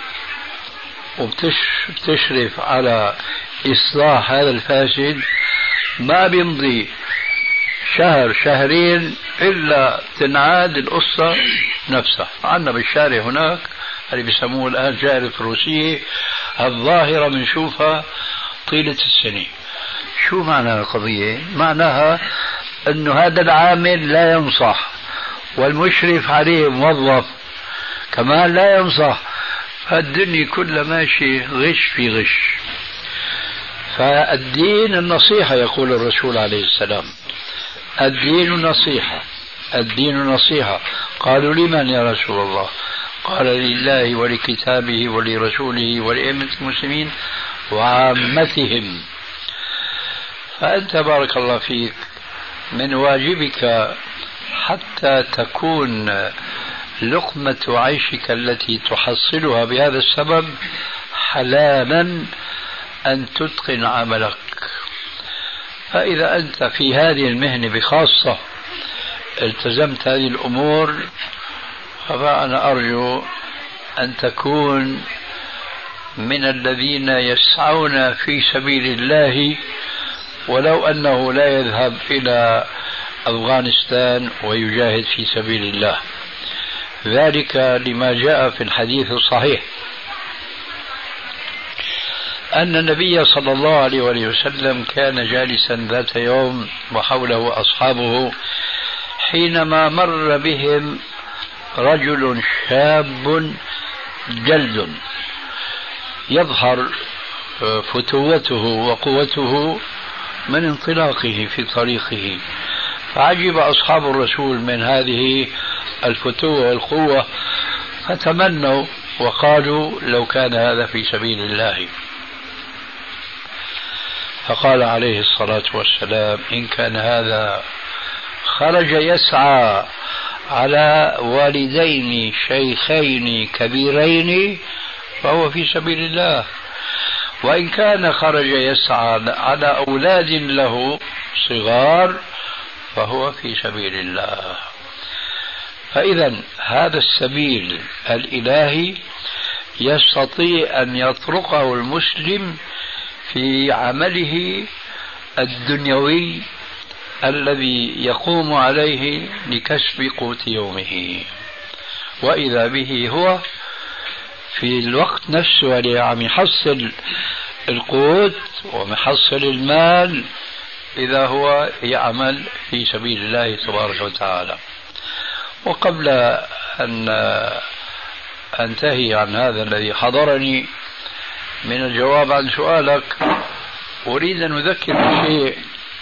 وبتشرف على إصلاح هذا الفاسد، ما بيمضي شهر شهرين إلا تنعاد القصة نفسها. عندنا بالشارع هناك اللي بيسموه الآن جائر الفروسية، الظاهرة بنشوفها طيلة السنة. شو معنى القضية؟ معناها أنه هذا العامل لا ينصح، والمشرف عليه موظف كمان لا ينصح، فالدنيا كلها ماشي غش في غش. فالدين النصيحة يقول الرسول عليه السلام: الدين نصيحة، الدين نصيحة. قالوا لمن يا رسول الله؟ قال لله ولكتابه ولرسوله ولأئمة المسلمين وعامتهم. فأنت بارك الله فيك من واجبك حتى تكون لقمة عيشك التي تحصلها بهذا السبب حلالا أن تتقن عملك. فإذا أنت في هذه المهنة بخاصة التزمت هذه الأمور، فأنا أرجو أن تكون من الذين يسعون في سبيل الله، ولو أنه لا يذهب إلى أفغانستان ويجاهد في سبيل الله. ذلك لما جاء في الحديث الصحيح أن النبي صلى الله عليه وسلم كان جالسا ذات يوم وحوله أصحابه حينما مر بهم رجل شاب جلد يظهر فتوته وقوته من انطلاقه في طريقه، فعجب أصحاب الرسول من هذه الفتوة والقوة، فتمنوا وقالوا لو كان هذا في سبيل الله. فقال عليه الصلاة والسلام إن كان هذا خرج يسعى على والدين شيخين كبيرين فهو في سبيل الله، وإن كان خرج يسعى على أولاد له صغار فهو في سبيل الله. فإذا هذا السبيل الإلهي يستطيع أن يطرقه المسلم في عمله الدنيوي الذي يقوم عليه لكسب قوت يومه، وإذا به هو في الوقت نفسه اللي عم يحصل القوت ومحصل المال إذا هو يعمل في سبيل الله تبارك وتعالى. وقبل أن أنتهي عن هذا الذي حضرني من الجواب عن سؤالك، أريد أن أذكر بشيء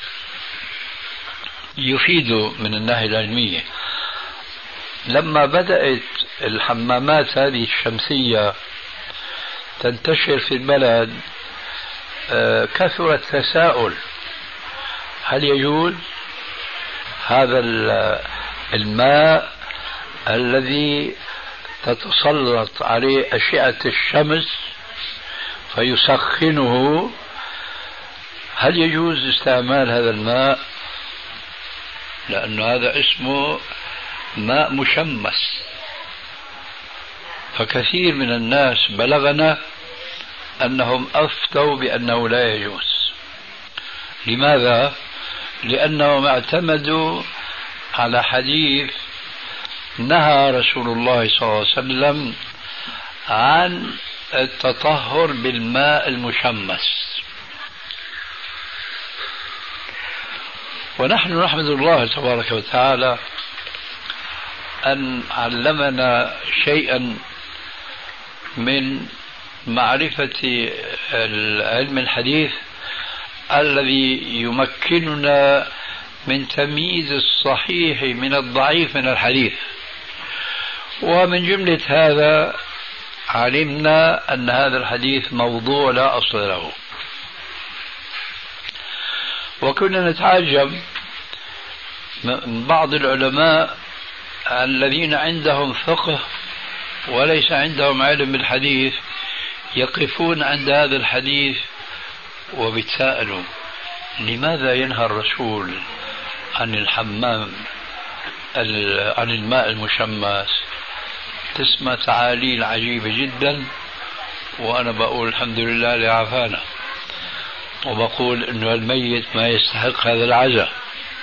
يفيد من الناحية العلمية. لما بدأت الحمامات هذه الشمسية تنتشر في البلد كثر التساؤل هل يجوز هذا الماء الذي تتسلط عليه أشعة الشمس فيسخنه، هل يجوز استعمال هذا الماء؟ لأن هذا اسمه ماء مشمس، فكثير من الناس بلغنا أنهم أفتوا بأنه لا يجوز. لماذا؟ لأنهم اعتمدوا على حديث نهى رسول الله صلى الله عليه وسلم عن التطهر بالماء المشمس. ونحن نحمد الله تبارك وتعالى أن علمنا شيئا من معرفة علم الحديث الذي يمكننا من تمييز الصحيح من الضعيف من الحديث. ومن جملة هذا علمنا أن هذا الحديث موضوع لا أصل له، وكنا نتعجب من بعض العلماء الذين عندهم فقه وليس عندهم علم بالحديث يقفون عند هذا الحديث وبيتساءلوا لماذا ينهى الرسول عن الحمام عن الماء المشمس. تسمى تعاليل عجيبة جدا، وأنا بقول الحمد لله لعافانا، وبقول إنه الميت ما يستحق هذا العزاء.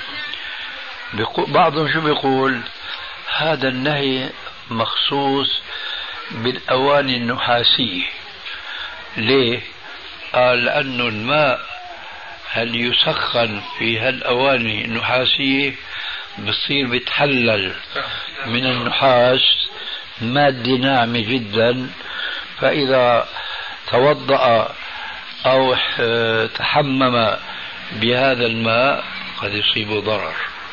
بعضهم شو بيقول؟ هذا النهي مخصوص بالأواني النحاسية. ليه؟ قال لأنه الماء هل يسخن في هالأواني النحاسية بصير بيتحلل من النحاس مادة ناعمة جدا، فإذا توضأ أو تحمم بهذا الماء قد يصيبه ضرر،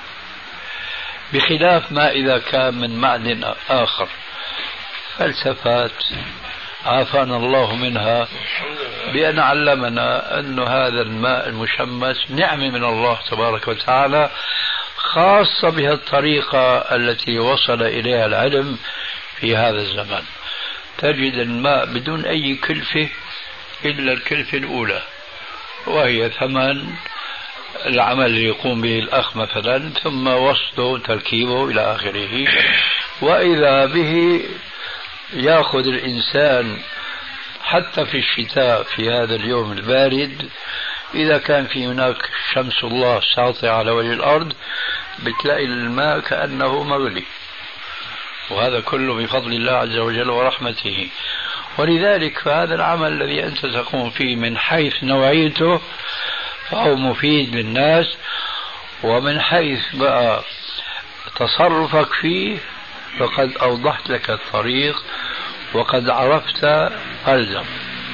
بخلاف ما إذا كان من معدن آخر. فلسفات عافانا الله منها بأن علمنا أن هذا الماء المشمس نعمة من الله تبارك وتعالى، خاصة بها الطريقة التي وصل إليها العلم في هذا الزمن. تجد الماء بدون أي كلفة إلا الكلفة الأولى، وهي ثمن العمل اللي يقوم به الأخ مثلا، ثم وصله تركيبه إلى آخره. وإذا به يأخذ الإنسان حتى في الشتاء في هذا اليوم البارد، إذا كان في هناك شمس الله ساطعة على وجه الأرض، بتلاقي الماء كأنه مغلي، وهذا كله بفضل الله عز وجل ورحمته. ولذلك فهذا العمل الذي أنت تقوم فيه من حيث نوعيته فهو مفيد للناس، ومن حيث بقى تصرفك فيه فقد أوضحت لك الطريق وقد عرفت ألزم.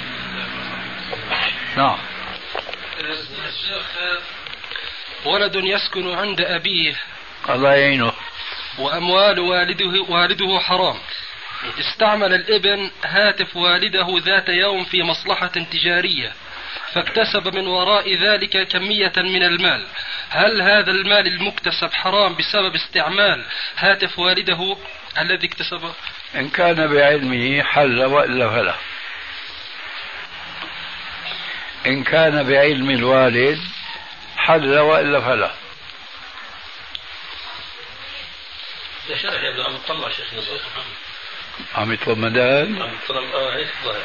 نعم. الشيخ، ولد يسكن عند أبيه الله يعينه وأموال والده حرام. استعمل الابن هاتف والده ذات يوم في مصلحة تجارية فاكتسب من وراء ذلك كمية من المال. هل هذا المال المكتسب حرام بسبب استعمال هاتف والده الذي اكتسبه؟ إن كان بعلمه حل وإلا فلا. إن كان بعلم الوالد حل وإلا فلا. ده شرح يبدو عم تطلع شيخ نزار عم يطلب مدان. عم تطلع هيك ظاهر.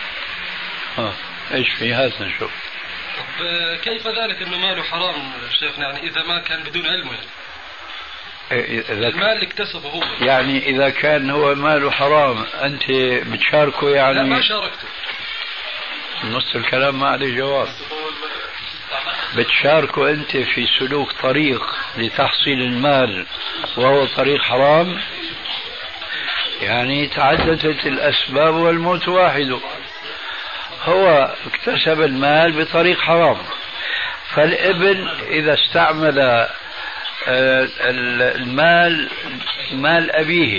ايش في هات نشوف. طب كيف ذلك انه ماله حرام شيخنا؟ يعني اذا ما كان بدون علمه يعني. المال اللي اكتسبه هو يعني اذا كان هو ماله حرام انت بتشاركه يعني؟ لا ما شاركته. نص الكلام ما عليه جواب. بتشاركه انت في سلوك طريق لتحصيل المال وهو طريق حرام؟ يعني تعددت الاسباب والموت واحد. هو اكتسب المال بطريق حرام، فالابن إذا استعمل المال مال أبيه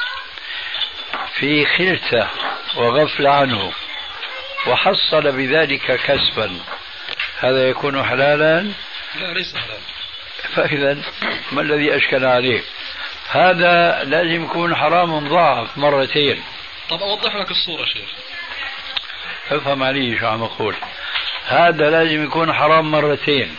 في خلته وغفل عنه وحصل بذلك كسبا، هذا يكون حلالا؟ لا ليس حلالا. فإذا ما الذي أشكل عليه؟ هذا لازم يكون حرام مضاعف مرتين. طب أوضح لك الصورة شيخ. افهم علي شو عم أقول. هذا لازم يكون حرام مرتين،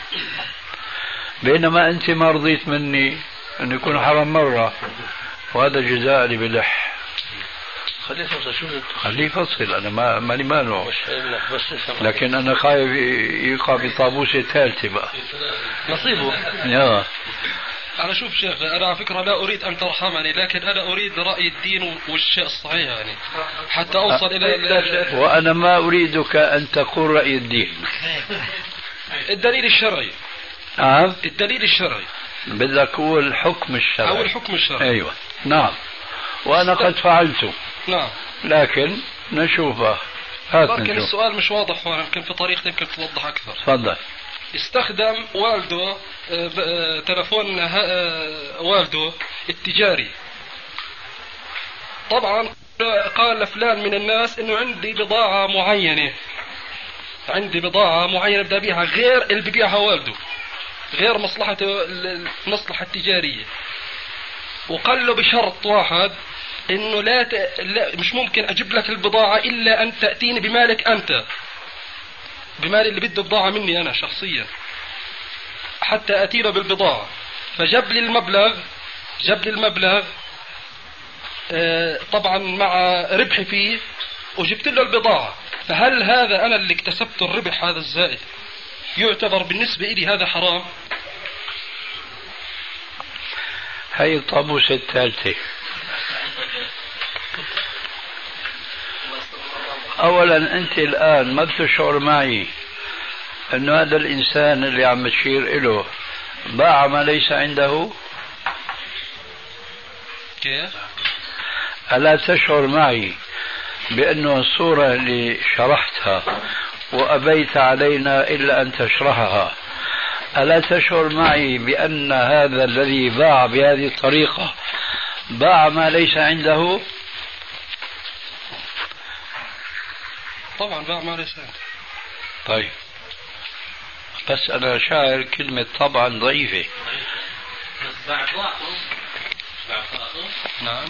بينما أنت ما رضيت مني أن يكون حرام مرة، وهذا جزاء لي بلح. خليه يفصل. أنا مالي ماله، لكن أنا خايف يقع بطابوسة ثالثة بقى نصيبه. يا أنا شوف شيخ، أنا على فكرة لا أريد أن ترحمني، لكن أنا أريد رأي الدين والشيء الصحيح يعني حتى أوصل إلى وأنا ما أريدك أن تقول رأي الدين. الدليل الشرعي. الدليل الشرعي. بدك تقول الحكم الشرعي. أو الحكم الشرعي. أيوة نعم. وأنا قد فعلته. نعم. لكن نشوفه. لكن السؤال مش واضح، ويمكن في طريقة يمكن توضح أكثر. تفضل. استخدم والده تلفون والده التجاري. طبعا قال لفلان من الناس انه عندي بضاعة معينة بدي ابيعها غير اللي ببيعها والده، غير المصلحة التجارية، وقال له بشرط واحد انه لا مش ممكن اجيب لك البضاعة الا ان تأتيني بمالك انت، بمال اللي بده بضاعة مني انا شخصيا، حتى أتي له بالبضاعة. فجاب لي المبلغ طبعا مع ربحي فيه، وجبت له البضاعة. فهل هذا أنا اللي اكتسبت الربح هذا الزائد يعتبر بالنسبة إلي هذا حرام؟ هاي الطابوسة الثالثة. أولا أنت الآن ما بتشعر معي أن هذا الإنسان اللي عم تشير إله باع ما ليس عنده؟ كيف؟ ألا تشعر معي بأنه الصورة اللي شرحتها وأبيت علينا إلا أن تشرحها، ألا تشعر معي بأن هذا الذي باع بهذه الطريقة باع ما ليس عنده؟ طبعا باع ما ليس عنده. طيب بس أنا شاعر كلمة طبعا ضعيفة. نعم.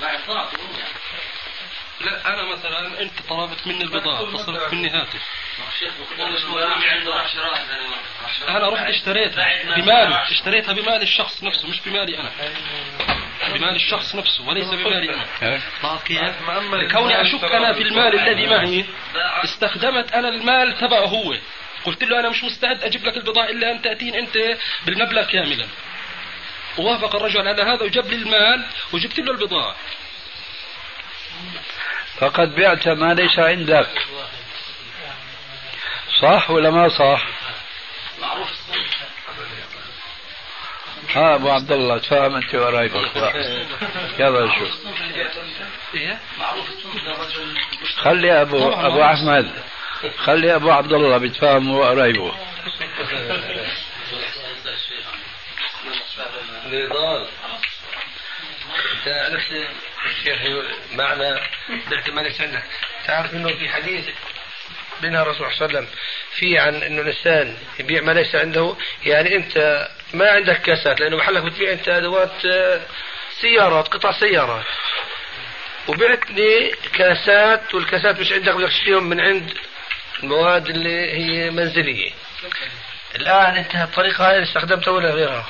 لا أنا مثلا أنت طلبت مني البضاعة، اتصلت مني هاتف، أنا رحت اشتريتها بمالي، اشتريتها بمال الشخص نفسه مش بمالي أنا، بمال الشخص نفسه وليس بمالي أنا. كوني أشك أنا في المال الذي معي، استخدمت أنا المال تبعه هو، قلت له أنا مش مستعد أجيب لك البضاعة إلا أن تأتين أنت بالمبلغ كاملا. ووافق الرجل على هذا وجاب لي المال وجبت له البضاعة. فقد بعت ما ليس عندك، صح ولا ما صح؟ ها ابو عبد الله تفهم انت ورايبك. يلا شوف، خلي ابو احمد، خلي ابو عبد الله بيتفاهم وقرايبه. نضال انت عرفت الشيخ معنى بعت ما ليس عندك. تعرف انه في حديث بينها الرسول صلى الله عليه وسلم في عن انه الانسان يبيع ما ليس عنده. يعني انت ما عندك كاسات لانه محلك بتبيع انت ادوات سيارات، قطع سيارات، وبعت لي كاسات والكاسات مش عندك، بدك تشتريهم من عند المواد اللي هي منزليه. الان انت الطريقه هاي استخدمتها ولا غيرها؟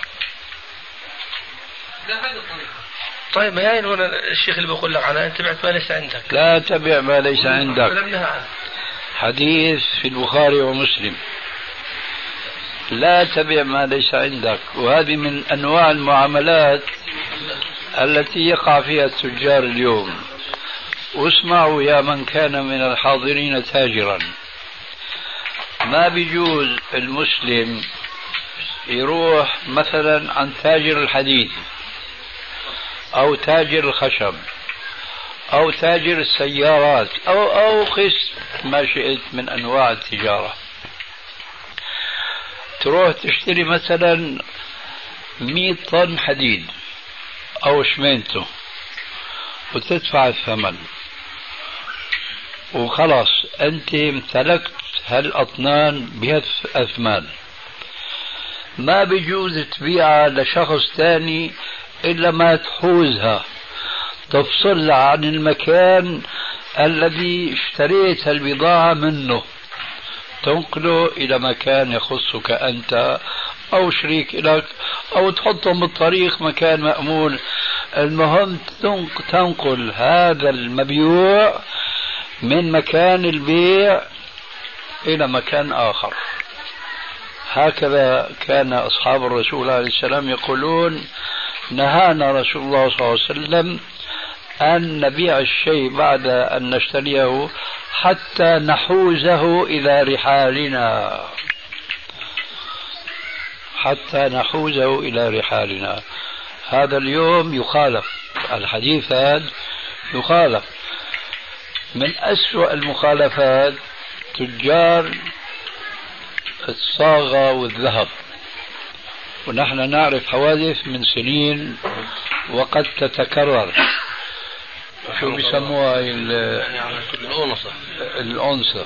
لا هذه الطريقة. طيب ما هي هنا الشيخ اللي بقول لك عنها، انت بعت ما ليس عندك. لا تبع ما ليس عندك. حديث في البخاري ومسلم، لا تبع ما ليس عندك. وهذه من أنواع المعاملات التي يقع فيها التجار اليوم. واسمعوا يا من كان من الحاضرين تاجرا، ما بيجوز المسلم يروح مثلا عن تاجر الحديد أو تاجر الخشب أو تاجر السيارات أو قسم ما شئت من أنواع التجارة، تروح تشتري مثلا 100 طن حديد أو شمينته وتدفع الثمن وخلاص أنت امتلكت هالأطنان بهالأثمان. ما بيجوز تبيعها لشخص ثاني إلا ما تحوزها، تفصلها عن المكان الذي اشتريت البضاعة منه، تنقله إلى مكان يخصك أنت أو شريك لك، أو تحطهم بالطريق مكان مأمون. المهم تنقل هذا المبيوع من مكان البيع إلى مكان آخر. هكذا كان أصحاب الرسول عليه السلام يقولون: نهانا رسول الله صلى الله عليه وسلم أن نبيع الشيء بعد أن نشتريه حتى نحوزه إلى رحالنا، حتى نحوزه إلى رحالنا. هذا اليوم يخالف، الحديث هذا يخالف. من أسوأ المخالفات تجار الصاغة والذهب، ونحن نعرف حوادث من سنين وقد تتكرر. شو بيسموها؟ الأنصة.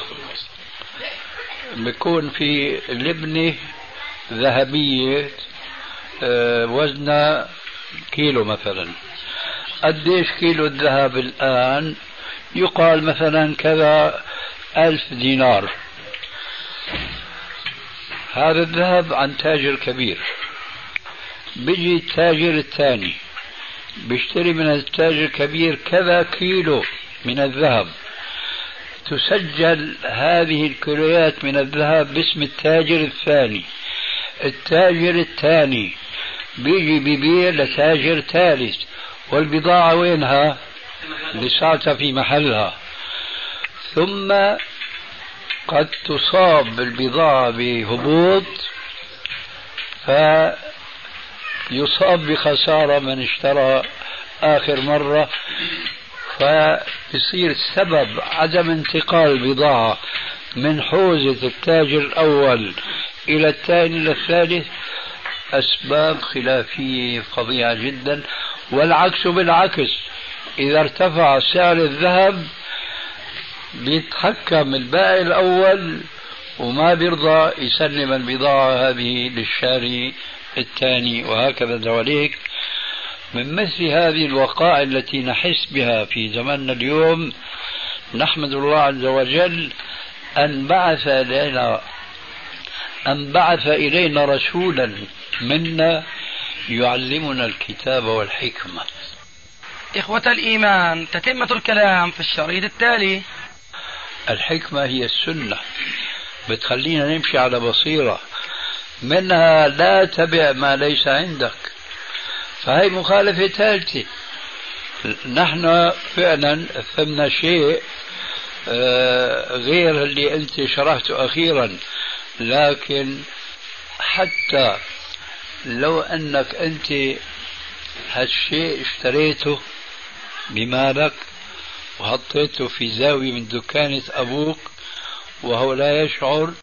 بيكون في لبنة ذهبية وزنها كيلو مثلا. قديش كيلو الذهب الآن؟ يقال مثلا كذا 1000 دينار. هذا الذهب عن تاجر كبير. بيجي التاجر الثاني بيشتري من التاجر الكبير كذا كيلو من الذهب، تسجل هذه الكيلوات من الذهب باسم التاجر الثاني. التاجر الثاني بيجي بيبيع لتاجر ثالث، والبضاعة وينها؟ لساتها في محلها. ثم قد تصاب البضاعة بهبوط فيصاب بخسارة من اشترى آخر مرة، فيصير سبب عدم انتقال البضاعة من حوزة التاجر الأول إلى الثاني إلى الثالث أسباب خلافية فظيعة جدا. والعكس بالعكس، إذا ارتفع سعر الذهب بيتحكم البائع الأول وما بيرضى يسلم البضاعة هذه للشاري الثاني، وهكذا دواليك. من مثل هذه الوقائع التي نحس بها في زماننا اليوم، نحمد الله عز وجل أن بعث إلينا رسولا منا يعلمنا الكتاب والحكمة. إخوة الإيمان، تتمة الكلام في الشريط التالي. الحكمة هي السنة، بتخلينا نمشي على بصيرة. منها لا تبع ما ليس عندك. فهي مخالفة ثالثة. نحن فعلا فهمنا شيء غير اللي أنت شرحته أخيرا، لكن حتى لو أنك أنت هالشيء اشتريته بمالك وحطيته في زاوية من دكانة أبوك وهو لا يشعر،